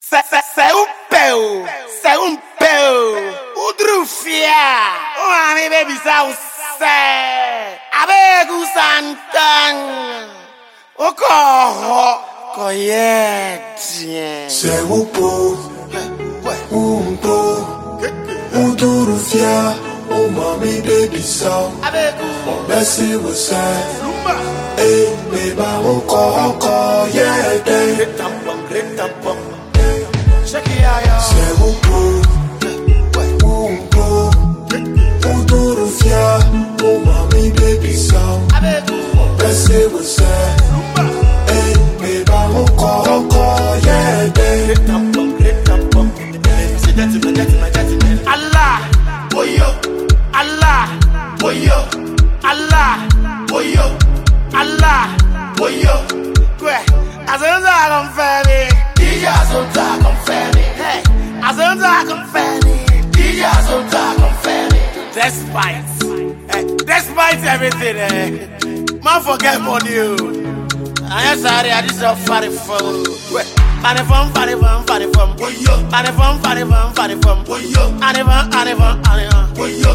C'est un peu. Udrufia. Oh, mi baby, ça c'est. Avec ou santan. Encore. Coyette. C'est un peu. Un peu. Udrufia. Oh, mami, baby, ça. Avec ou. Oh, merci, vous savez. Hey, baby, encore, yeah, day. Check it out, y'all. C'est un peu. Udrufia. Oh, mami, baby, ça. Avec ou. Oh, merci, vous savez. Hey, baby, encore, yeah, day. Allah, Boyo, Allah, boyo, Allah, boyo, Allah. boyo. Ouais, Azonza confere. DJ Azonta confere. Hey, Azonza confere. DJ Azonta confere. Despite everything, man forget money. I am sorry, I just so funny phone. Funny phone. Boyo, Funny phone. boyo, Boyo.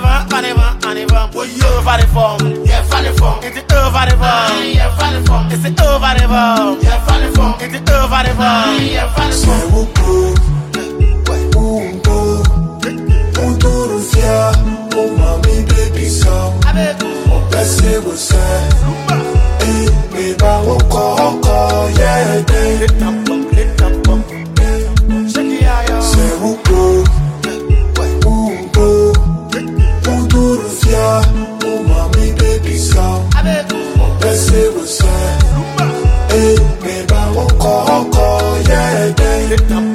Funny phone. yeah, funny phone. It's over the phone. Yeah, funny phone. It's over the phone. Yeah, funny phone. It's over the phone. Yeah, funny C'est phone. un peu. Udrufia. Oh, mami, baby, ça. Avec ou. Oh, merci, vous savez. Hey, baby, encore, yeah, day. Check it out, y'all. C'est un peu. Udrufia. Oh, mami, baby, ça. Avec ou. Oh, merci, vous savez. Hey, baby, encore, yeah, day.